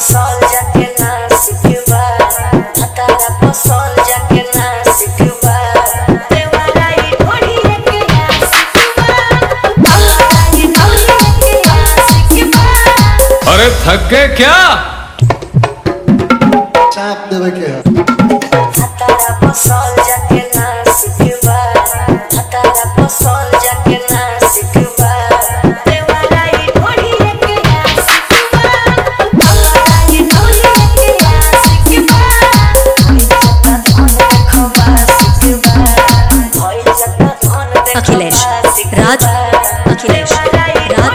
फसल जाके ना सिखबा भतारा फसल जाके ना सिखबा देवाराई ढोड़ी के ना सिखबा देवाराई ढोड़ी के ना सिखबा। अरे थक गए क्या? चाप देवे के भतारा फसल जाके ना सिखबा भतारा फसल जाके ना सिखबा देवाराई ढोड़ी के ना सिखबा देवाराई ढोड़ी के ना सिखबा जता धन देखबा सिखबा भइल जता धन देखबा अखिलेश राज अखिलेश राज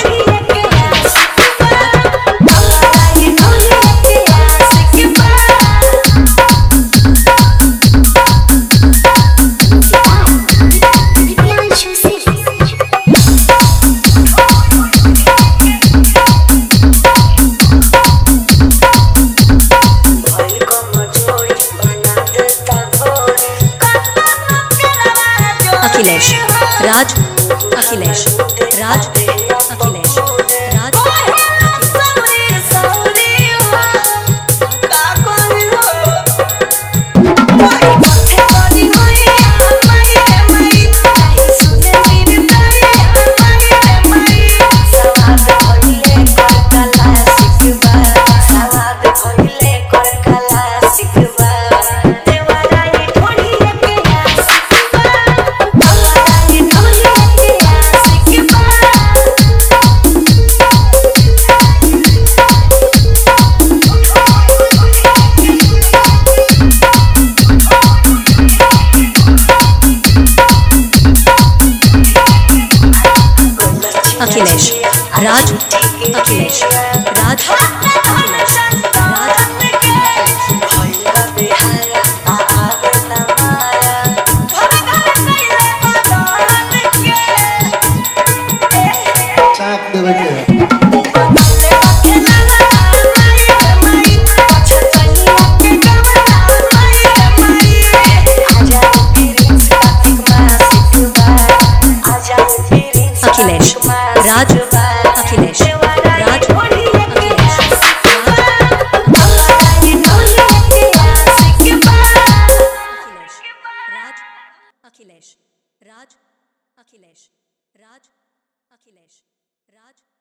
अखिलेश राज अखिलेश राज अखिलेश राज अखिलेश राज अखिलेश राज अखिलेश राज चाप देवे के अखिलेश राज अखिलेश राज अखिलेश राज अखिलेश राज अखिलेश राज